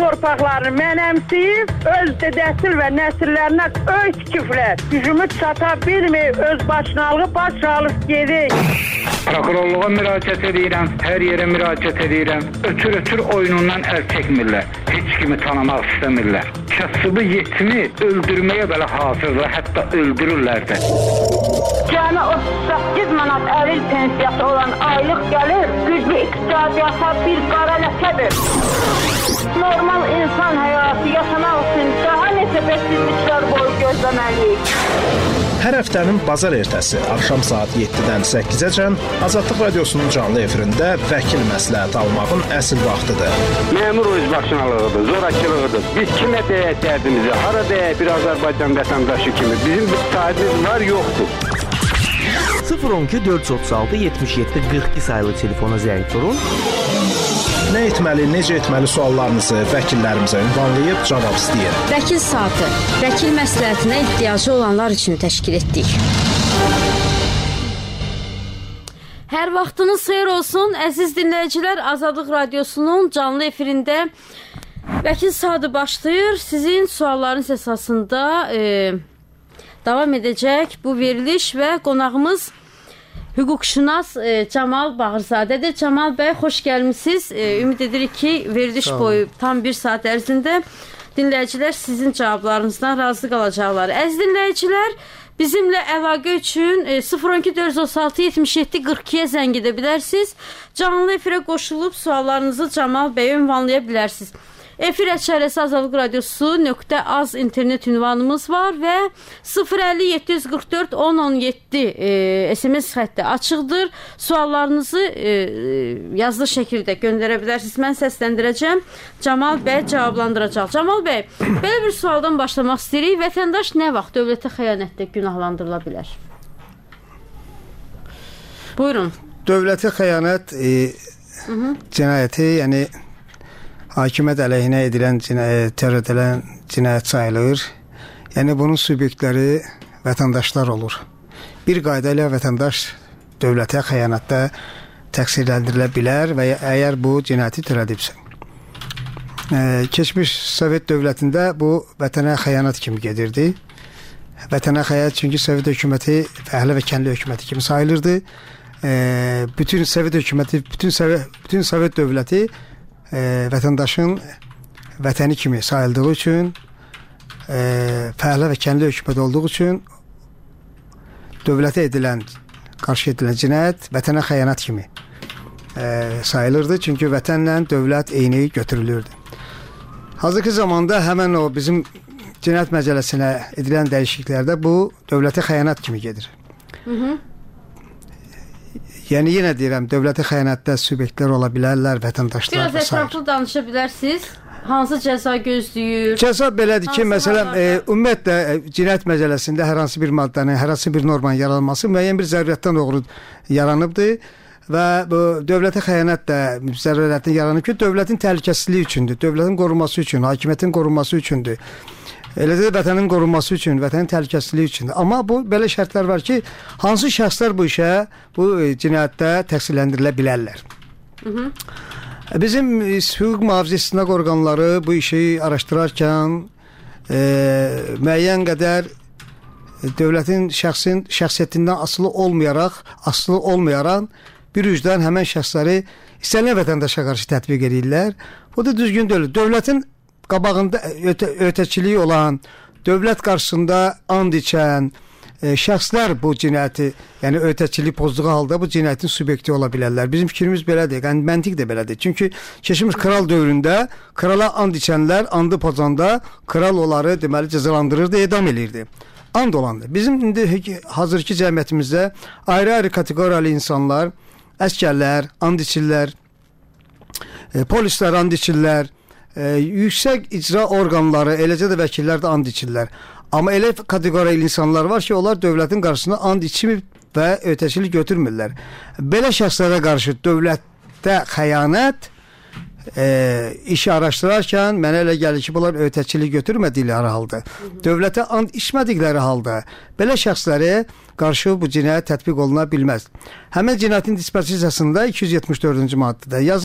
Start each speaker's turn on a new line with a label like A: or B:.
A: torpaqlarını mənəmsiyib, öz dədəsil və nəsillərinə öz küflər. Gücümüz çata bilmir, öz başınalığı baş alıb gedir.
B: Prokurorluğa müraciət edirəm, hər yerə müraciət edirəm. Ötür oyunundan əl çəkmirlər. Heç kimi tanımaq istəmirlər. Kasıbı yetimi öldürməyə belə hazırlar, hətta öldürürlər də.
A: Cəmi 38 manat əril pensiyası olan aylıq gəlir, güclü iqtisadiyyata bir qara ləkədir. Normal insan həyatı yaşamaq üçün daha neçə bəsizliklər boyu gözləməliyik.
C: Hər həftənin bazar ertəsi axşam saat 7-dən 8-əcən Azadlıq Radiosunun canlı efirində vəkil məsləhəti almağın əsl vaxtıdır.
D: Məmur özbaşınalığıdır, zorakılığıdır. Biz kimə deyək dərdimizi, hara deyək bir Azərbaycan vətəndaşı kimi. Bizim bir sahibimiz var, yoxdur.
E: 012 436 77 42 sayılı telefona zəng vurun.
C: Nə etməli, necə etməli suallarınızı vəkillərimizə ünvanlayıb cavab istəyin.
F: Vəkil saatı, vəkil məsləhətinə ehtiyacı olanlar üçün təşkil etdik. Hər vaxtınız xeyir olsun, əziz dinləyicilər. Azadlıq Radiosunun canlı efirində vəkil saatı başlayır. Sizin suallarınız əsasında davam edəcək bu veriliş və qonağımız hüquqşünas Camal Bağırzadədir. Camal bəy, xoş gəlmisiniz. Ümid edirik ki, veriliş boyu tam bir saat ərzində dinləyicilər sizin cavablarınızdan razı qalacaqlar. Əziz dinləyicilər, bizimlə əlaqə üçün 012 436 77 42-yə zəng edə bilərsiniz. Canlı efirə qoşulub suallarınızı Camal bəyə ünvanlaya bilərsiniz. Efir əşarəsi Azadlıq Radiosu .az internet ünvanımız var və 050 744 1017 SMS xətti açıqdır. Suallarınızı yazılı şəkildə göndərə bilərsiniz. Mən səsləndirəcəm. Camal bəy cavablandıracaq. Camal bəy, belə bir sualdan başlamaq istəyirik. Vətəndaş nə vaxt dövlətə xəyanətdə günahlandırıla bilər? Buyurun.
G: Dövlətə xəyanət cinayəti, yəni hakimiyyət əleyhinə edilən törədilən cinayət sayılır. Yəni bunun subyektləri vətəndaşlar olur. Bir qayda ilə vətəndaş dövlətə xəyanətdə təqsirləndirilə bilər və əgər bu cinayəti törədibsə. Keçmiş Sovet dövlətində bu vətənə xəyanət kimi gedirdi. Vətənə xəyanət çünki Sovet hökuməti fəhlə və kəndli hökuməti kimi sayılırdı. Bütün Sovet hökuməti, bütün Sovet dövləti vətəndaşın vətəni kimi sayıldığı üçün, fəhlə və kəndli hökumət olduğu üçün dövlətə qarşı edilən cinayət vətənə xəyanət kimi sayılırdı. Çünki vətənlə dövlət eyni götürülürdü. Hazırki zamanda həmən o bizim cinayət məcəlləsinə edilən dəyişikliklərdə bu dövlətə xəyanət kimi gedir. Yəni yenə deyirəm, dövlətə xəyanətdə subyektlər ola bilərlər, vətəndaşlar.
F: Biraz ətraflı danışa bilərsiniz. Hansı cəza gözləyir?
G: Cəza belədir ki, məsələn, ümumiyyətlə cinayət məcəlləsində hər hansı bir maddənin, hər hansı bir normanın yaranması müəyyən bir zəruriyyətdən doğru yaranıbdır və bu dövlətə xəyanət də zəruriyyətdən yaranıb ki, dövlətin təhlükəsizliyi üçündür, dövlətin qorunması üçün, hakimiyyətin qorunması üçündür. Eləcə də vətənin qorunması üçün, vətənin təhlükəsizliyi üçündür. Amma bu belə şərtlər var ki, hansı şəxslər bu işə, bu cinayətdə təqsirləndirilə bilərlər. Bizim hüquq mühafizə istinaq orqanları bu işi araşdırarkən müəyyən qədər dövlətin şəxsiyyətindən asılı olmayaraq bir üzdən həmən şəxsləri istənilən vətəndaşa qarşı tətbiq edirlər. Bu da düzgün deyil. Dövlətin qabağında ötəçiliyi olan, dövlət qarşısında and içən şəxslər bu cinayəti, yəni ötəçilik pozduğu halda bu cinayətin subyekti ola bilərlər. Bizim fikrimiz belədir, yəni məntiq də belədir. Çünki keçmiş kral dövründə krala and içənlər andı pozanda kral onları deməli cəzalandırırdı, edam edirdi. And olandı. Bizim indi hazırki cəmiyyətimizdə ayrı-ayrı kateqoriyalı insanlar, əskərlər, and içirlər, polislər and içirlər, yüksək icra orqanları, eləcə də vəkillər də and içirlər. Amma elə kateqoriyalı insanlar var ki, onlar dövlətin qarşısında and içmir və ötəçilik götürmürlər. Belə şəxslərə qarşı dövlətdə xəyanət işi araşdırarkən mənə elə gəlir ki, bunlar ötəçilik götürmədikləri halda, dövlətə and içmədikləri halda belə şəxslərə qarşı bu cinayət tətbiq oluna bilməz. Həmin cinayətin disposisiyasında 274-cü maddədə